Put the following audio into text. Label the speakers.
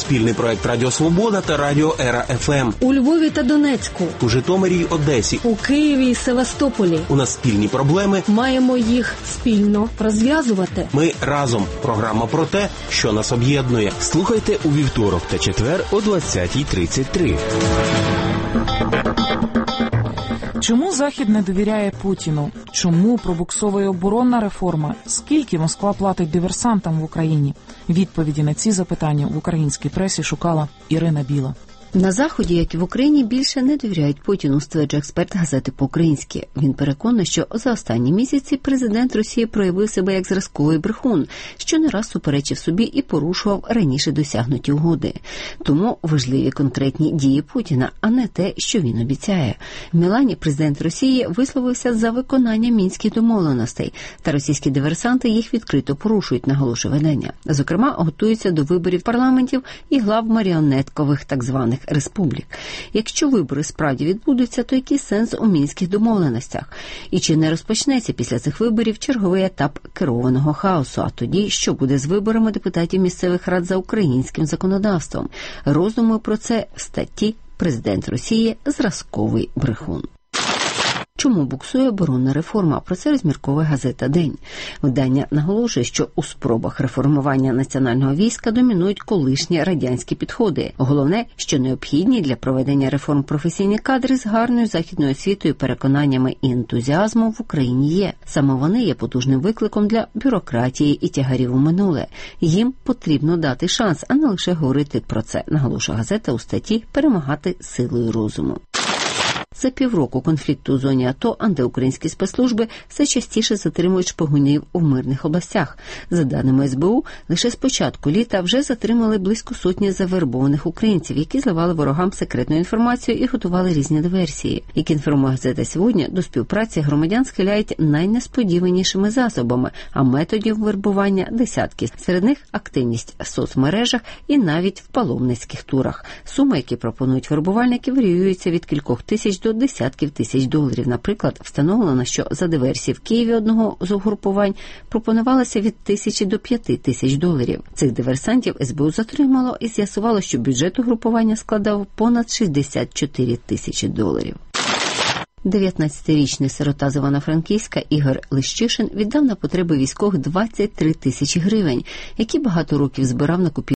Speaker 1: Спільний проект Радіо Свобода та Радіо Ера ФМ.
Speaker 2: У Львові та Донецьку.
Speaker 1: У Житомирі й Одесі.
Speaker 2: У Києві і Севастополі.
Speaker 1: У нас спільні проблеми.
Speaker 2: Маємо їх спільно розв'язувати.
Speaker 1: Ми разом. Програма про те, що нас об'єднує.
Speaker 3: Слухайте у вівторок та четвер о 20:33.
Speaker 4: Чому Захід не довіряє Путіну? Чому пробуксовує оборонна реформа? Скільки Москва платить диверсантам в Україні? Відповіді на ці запитання в українській пресі шукала Ірина Біла.
Speaker 5: На Заході, як і в Україні, більше не довіряють Путіну, стверджує експерт газети «По-українськи». Він переконаний, що за останні місяці президент Росії проявив себе як зразковий брехун, що не раз суперечив собі і порушував раніше досягнуті угоди. Тому важливі конкретні дії Путіна, а не те, що він обіцяє. В Мілані президент Росії висловився за виконання мінських домовленостей, та російські диверсанти їх відкрито порушують, наголошує видання. Зокрема, готуються до виборів парламентів і глав маріонеткових так званих республік. Якщо вибори справді відбудуться, то який сенс у мінських домовленостях? І чи не розпочнеться після цих виборів черговий етап керованого хаосу? А тоді, що буде з виборами депутатів місцевих рад за українським законодавством? Роздуми про це в статті «Президент Росії – зразковий брехун». Чому буксує оборонна реформа? Про це розмірковує газета «День». Видання наголошує, що у спробах реформування національного війська домінують колишні радянські підходи. Головне, що необхідні для проведення реформ професійні кадри з гарною західною освітою, переконаннями і ентузіазмом в Україні є. Саме вони є потужним викликом для бюрократії і тягарів у минуле. Їм потрібно дати шанс, а не лише говорити про це, наголошує газета у статті «Перемагати силою розуму». За півроку конфлікту у зоні АТО антиукраїнські спецслужби все частіше затримують шпигунів у мирних областях. За даними СБУ, лише з початку літа вже затримали близько сотні завербованих українців, які зливали ворогам секретну інформацію і готували різні диверсії. Як інформує газета «Сьогодні», до співпраці громадян схиляють найнесподіванішими засобами, а методів вербування – десятки. Серед них активність в соцмережах і навіть в паломницьких турах. Суми, які пропонують вербувальники, варіюються від кількох тисяч до десятків тисяч доларів. Наприклад, встановлено, що за диверсії в Києві одного з угрупувань пропонувалося від 1000 до 5000 доларів. Цих диверсантів СБУ затримало і з'ясувало, що бюджет угрупування складав понад 64 тисячі доларів. 19-річний сирота з Івано-Франківська Ігор Лищишин віддав на потреби військових 23 тисячі гривень, які багато років збирав на купівлю